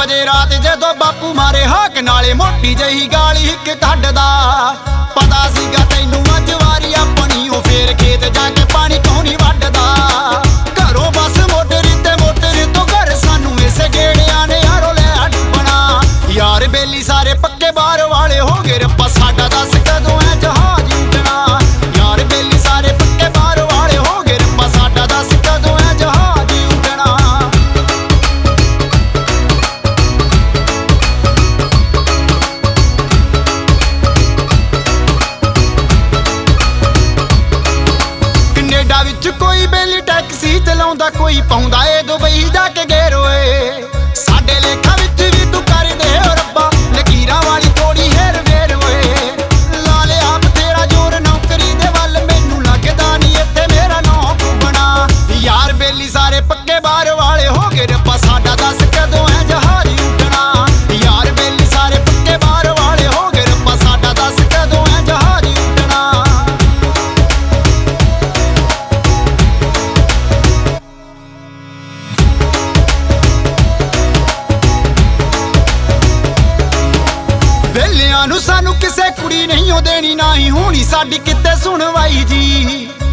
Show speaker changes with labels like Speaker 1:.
Speaker 1: ਵਜੇ ਰਾਤ ਜਦੋਂ ਬਾਪੂ ਮਾਰੇ ਹਾਕ ਨਾਲੇ ਮੋਟੀ ਜਹੀ ਗਾਲੀ ਇੱਕ ਕੱਢਦਾ। ਪਤਾ ਸੀਗਾ ਤੈਨੂੰ ਅੱਜ ਵਾਰੀ ਆਪਣੀ, ਉਹ ਫੇਰ ਖੇਤ ਜਾ ਕੇ ਪਾਣੀ ਕਿਉਂ ਨਹੀਂ ਵੱਢਦਾ। ਘਰੋਂ ਬਸ ਮੋਟਰ ਤੋਂ ਘਰ ਸਾਨੂੰ ਇਸੇ ਗੇੜਿਆਂ ਨੇ ਯਾਰੋ ਲੈ ਡੁੱਬਣਾ। ਯਾਰ ਬੇਲੀ ਸਾਰੇ ਪੱਕੇ ਬਾਹਰ ਵਾਲੇ ਹੋ ਗਏ, ਰੱਬਾ ਸਾਡਾ ਦੱਸ ਕਦੋਂ ਐ ਜਹਾਜ਼ ਉੱਡਣਾ। ਯਾਰ ਬੇਲੀ ਸਾਰੇ ਪੱਕੇ ਬਾਹਰ ਵਾਲੇ ਹੋ ਗਏ, ਰੱਬਾ ਸਾਡਾ ਦੱਸ ਕਦੋਂ ਐ ਜਹਾਜ਼ ਉੱਡਣਾ। ਕੈਨੇਡਾ ਵਿੱਚ ਕੋਈ ਬੇਲੀ ਟੈਕਸੀ ਚਲਾਉਂਦਾ, ਕੋਈ ਪਾਉਂਦਾ ਏ ਦੁਬਈ ਜਾ ਕੇ ਗੇਰ ਓਏ। ਸਾਡੇ ਲੇਖਾਂ ਵਿੱਚ ਵੀ ਤੂੰ ਕਰ ਦੇ ਓ ਰੱਬਾ, ਲਕੀਰਾਂ ਵਾਲੀ ਥੋੜੀ ਹੈਰ ਫੇਰ ਓਏ। ਲਾ ਲਿਆ ਬਥੇਰਾ ਜ਼ੋਰ ਨੌਕਰੀ ਦੇ ਵੱਲ, ਮੈਨੂੰ ਲੱਗਦਾ ਨਹੀਂ ਇੱਥੇ ਮੇਰਾ ਨਾਂ ਡੁੱਬਣਾ। ਯਾਰ ਬੇਲੀ ਸਾਰੇ ਪੱਕੇ ਬਾਹਰ ਵਾਲੇ ਹੋ ਗਏ, ਰੱਬਾ ਸਾਡਾ ਦੱਸ ਕਦੋਂ ਐ ਜਹਾਜ਼ ਉੱਡਣਾ। ਯਾਰ ਬੇਲੀ ਸਾਰੇ ਪੱਕੇ ਬਾਹਰ ਵਾਲੇ ਹੋ ਗਏ, ਰੱਬਾ ਸਾਡਾ ਦੱਸ ਕਦੋਂ ਐ ਜਹਾਜ਼ ਉੱਡਣਾ। ਵੇਲਿਆਂ ਨੂੰ ਸਾਨੂੰ ਕਿਸੇ ਕੁੜੀ ਨਹੀਂ ਓ ਦੇਣੀ, ਨਾ ਹੀ ਹੋਣੀ ਸਾਡੀ ਕਿਤੇ ਸੁਣਵਾਈ ਜੀ।